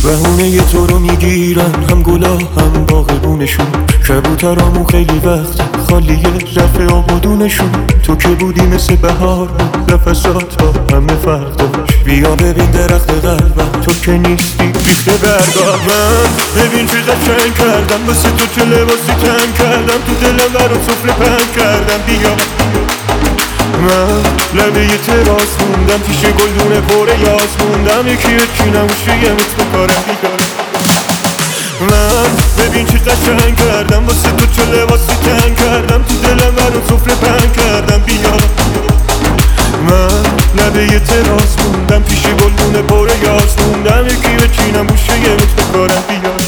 بهونه تو رو میگیرن هم گلا هم باغبونشون، کبوترامون خیلی وقت خالیه رفع آبادونشون. تو که بودی مثل بهار بود، نفسات با همه فرق داشت. بیا ببین درخت قلبم، تو که نیستی ریخته برگاه. من ببین چه قشنگ کردم واسه تو، چه لباسی تنگ کردم تو دلم برات سفره پهن کردم. بیا من لبه یه تراس موندم، پیش گلدونه پر یاس موندم، یکی بچینم یه متر کارم بیدارم. من ببین چه قشنگ کردم واسه تو، چه لباسی تنگ کردم تو دلم برات سفره پهن کردم. بیا من لبه یه تراس موندم، پیش گلدونه پر یاس موندم، یکی بچینم یه متر کارم بیدارم.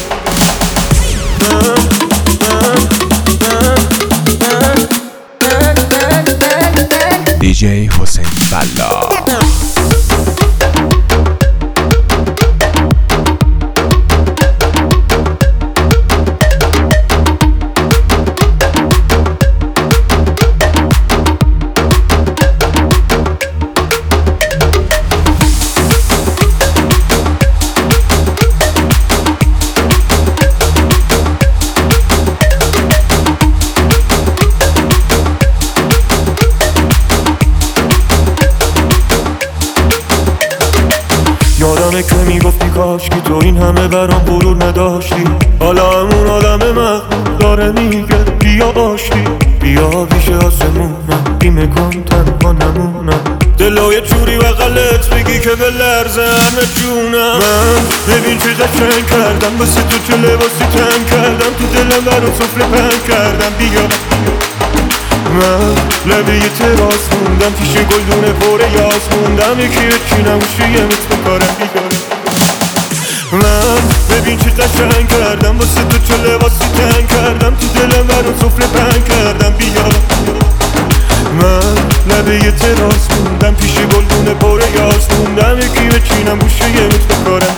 دیجی حسین فلا. یادمه که میگفتی کاش که تو این همه برام غرور نداشتی. حالا همون آدم مغرور داره میگه بیا آشتی. بیا پیش آسمونم بیمه کن تنها نمونم، دلای چوری و غلط بگی که به لرزه همه جونم. من ببین چه قشنگ کردم واسه تو، چه لباسی تنگ کردم تو دلم برات سفره پهن کردم. بیا من لبه یه تراس موندم، پیش گلدونه پر یاس موندم، یکی بچینم یه متر کارم بیدارم. من ببین چه قشنگ کردم واسه تو، چه لباسی تنگ کردم تو دلم برات سفره پهن کردم. بیا من لبه یه تراس موندم، پیش گلدونه پر یاس موندم، یکی بچینم یه متر کارم